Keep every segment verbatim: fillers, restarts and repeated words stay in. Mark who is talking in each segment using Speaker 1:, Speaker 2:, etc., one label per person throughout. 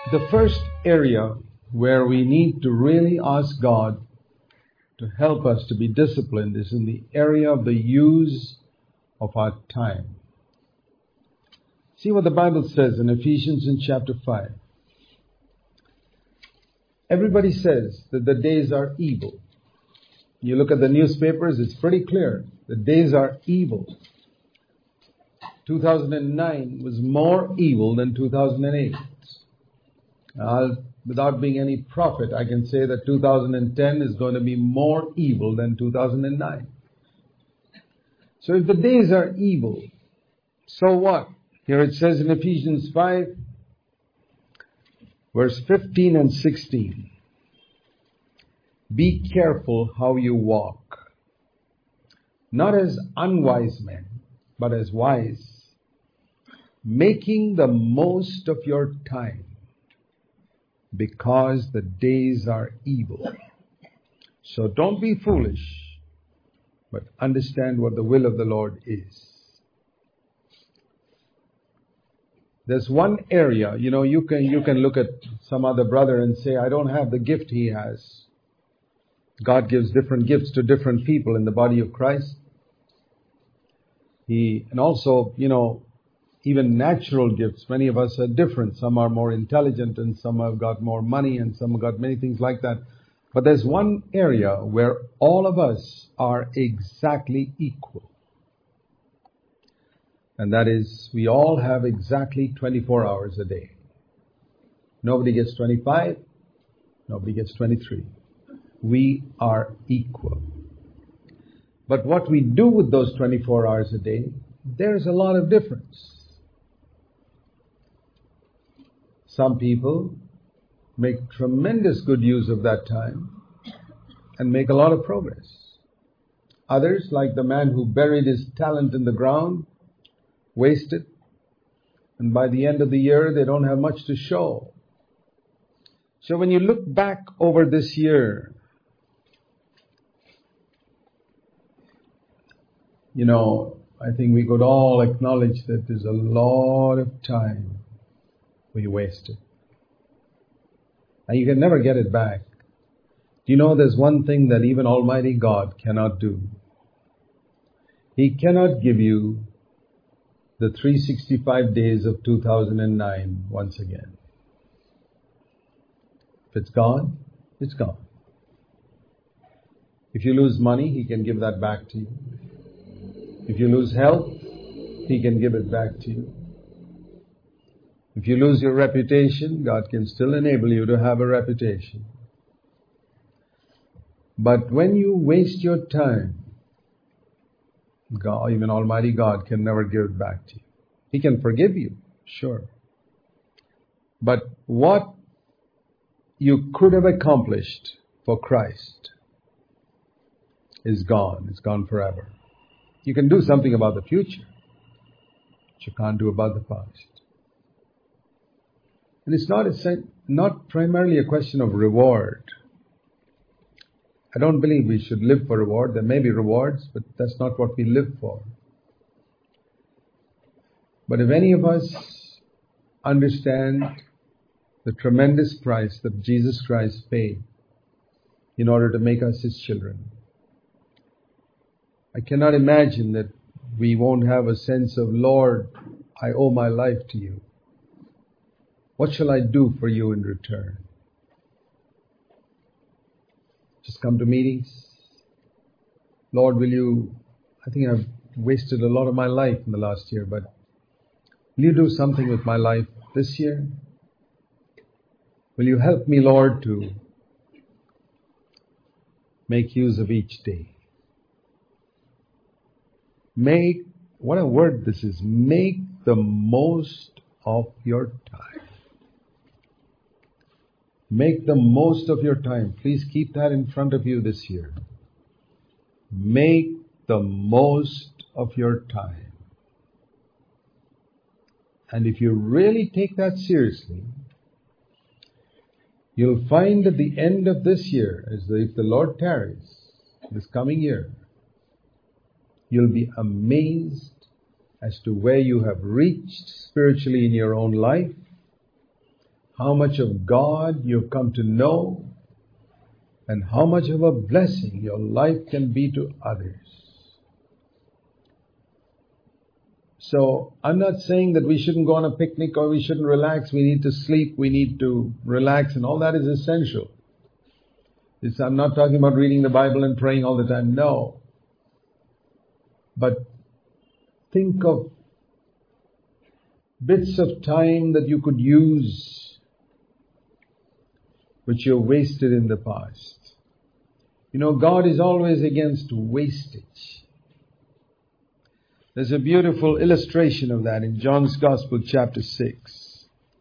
Speaker 1: The first area where we need to really ask God to help us to be disciplined is in the area of the use of our time. See what the Bible says in Ephesians in chapter five. Everybody says that the days are evil. You look at the newspapers, it's pretty clear. The days are evil. two thousand nine was more evil than two thousand eight. Uh, without being any prophet, I can say that two thousand ten is going to be more evil than two thousand nine. So if the days are evil, so what? Here it says in Ephesians five, verse fifteen and sixteen. Be careful how you walk, not as unwise men, but as wise, making the most of your time, because the days are evil. So don't be foolish, but understand what the will of the Lord is. There's one area, you know, you can you can look at some other brother and say, I don't have the gift he has. God gives different gifts to different people in the body of Christ. He, and also, you know, even natural gifts, many of us are different. Some are more intelligent and some have got more money and some have got many things like that. But there's one area where all of us are exactly equal. And that is, we all have exactly twenty-four hours a day. Nobody gets twenty-five. Nobody gets twenty-three. We are equal. But what we do with those twenty-four hours a day, there's a lot of difference. Some people make tremendous good use of that time and make a lot of progress. Others, like the man who buried his talent in the ground, waste it, and by the end of the year they don't have much to show. So when you look back over this year, you know, I think we could all acknowledge that there's a lot of time we wasted. And you can never get it back. Do you know there's one thing that even Almighty God cannot do? He cannot give you the three hundred sixty-five days of two thousand nine once again. If it's gone, it's gone. If you lose money, He can give that back to you. If you lose health, He can give it back to you. If you lose your reputation, God can still enable you to have a reputation. But when you waste your time, God, even Almighty God can never give it back to you. He can forgive you, sure. But what you could have accomplished for Christ is gone. It's gone forever. You can do something about the future, but you can't do about the past. And it's not a, not primarily a question of reward. I don't believe we should live for reward. There may be rewards, but that's not what we live for. But if any of us understand the tremendous price that Jesus Christ paid in order to make us His children, I cannot imagine that we won't have a sense of, Lord, I owe my life to you. What shall I do for you in return? Just come to meetings? Lord, will you, I think I've wasted a lot of my life in the last year, but will you do something with my life this year? Will you help me, Lord, to make use of each day? Make, what a word this is, make the most of your time. Make the most of your time. Please keep that in front of you this year. Make the most of your time. And if you really take that seriously, you'll find at the end of this year, as the, if the Lord tarries, this coming year, you'll be amazed as to where you have reached spiritually in your own life, how much of God you've come to know, and how much of a blessing your life can be to others. So I'm not saying that we shouldn't go on a picnic or we shouldn't relax. We need to sleep, we need to relax, and all that is essential. It's, I'm not talking about reading the Bible and praying all the time. No. But think of bits of time that you could use which you wasted in the past. You know, God is always against wastage. There's a beautiful illustration of that in John's Gospel, chapter six.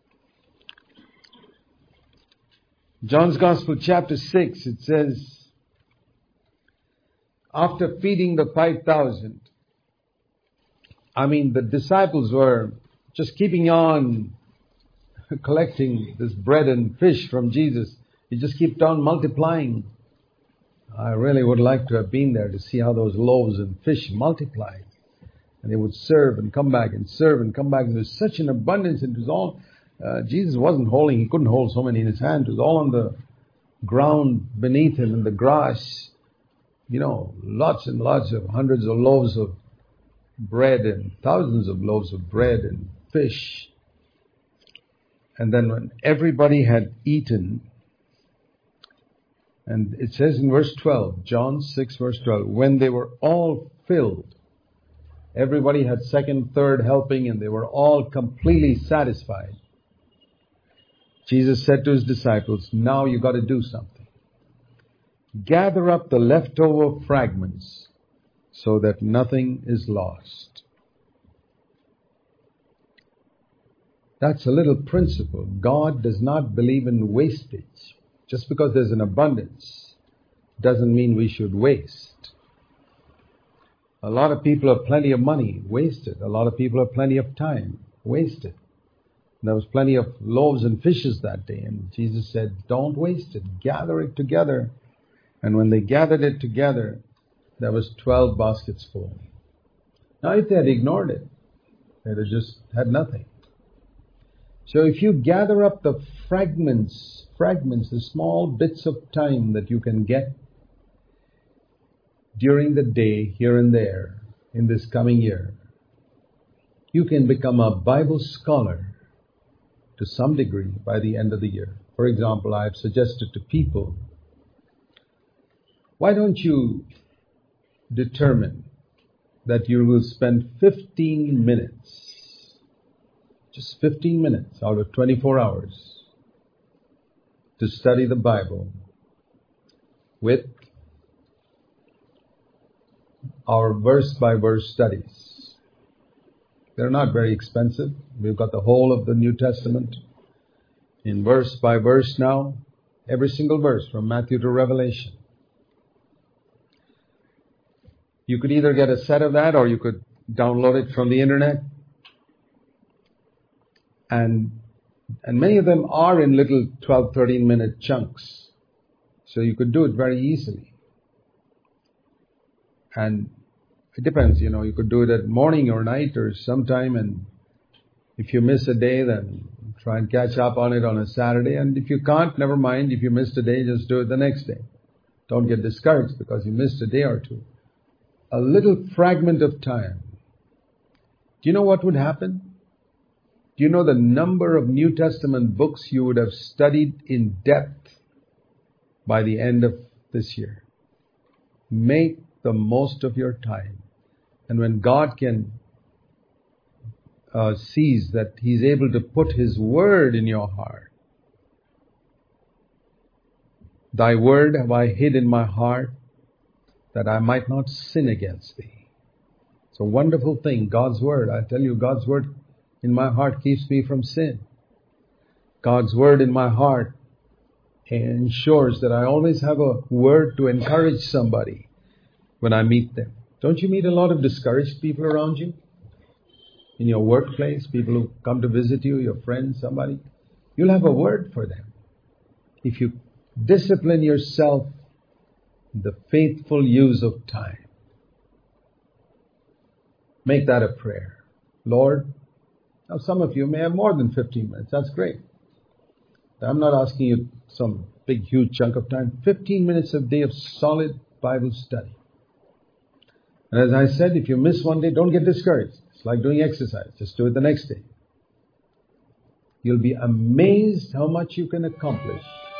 Speaker 1: John's Gospel, chapter six, it says, after feeding the five thousand, I mean, the disciples were just keeping on collecting this bread and fish from Jesus. He just kept on multiplying. I really would like to have been there to see how those loaves and fish multiplied. And they would serve and come back and serve and come back. And there was such an abundance. It was all, uh, Jesus wasn't holding, he couldn't hold so many in his hand. It was all on the ground beneath him in the grass. You know, lots and lots of hundreds of loaves of bread and thousands of loaves of bread and fish. And then when everybody had eaten, and it says in verse twelve, John six verse twelve, when they were all filled, everybody had second, third helping, and they were all completely satisfied. Jesus said to his disciples, now you got to do something. Gather up the leftover fragments so that nothing is lost. That's a little principle. God does not believe in wastage. Just because there's an abundance doesn't mean we should waste. A lot of people have plenty of money, wasted. A lot of people have plenty of time, wasted. There was plenty of loaves and fishes that day, and Jesus said, don't waste it. Gather it together. And when they gathered it together, there was twelve baskets full. Now if they had ignored it, they'd have just had nothing. So if you gather up the fragments, fragments, the small bits of time that you can get during the day, here and there, in this coming year, you can become a Bible scholar to some degree by the end of the year. For example, I have suggested to people, why don't you determine that you will spend fifteen minutes, just fifteen minutes out of twenty-four hours to study the Bible with our verse-by-verse studies. They're not very expensive. We've got the whole of the New Testament in verse by verse now, every single verse from Matthew to Revelation. You could either get a set of that or you could download it from the internet. And and many of them are in little twelve, thirteen minute chunks. So you could do it very easily. And it depends, you know, you could do it at morning or night or sometime, and if you miss a day, then try and catch up on it on a Saturday. And if you can't, never mind. If you missed a day, just do it the next day. Don't get discouraged because you missed a day or two. A little fragment of time. Do you know what would happen? Do you know the number of New Testament books you would have studied in depth by the end of this year? Make the most of your time. And when God can uh, sees that He's able to put His word in your heart, Thy word have I hid in my heart that I might not sin against Thee. It's a wonderful thing, God's word. I tell you, God's word in my heart keeps me from sin. God's word in my heart ensures that I always have a word to encourage somebody when I meet them. Don't you meet a lot of discouraged people around you? In your workplace, people who come to visit you, your friends, somebody. You'll have a word for them. If you discipline yourself in the faithful use of time. Make that a prayer. Lord, now some of you may have more than fifteen minutes. That's great. I'm not asking you some big, huge chunk of time. fifteen minutes a day of solid Bible study. And as I said, if you miss one day, don't get discouraged. It's like doing exercise. Just do it the next day. You'll be amazed how much you can accomplish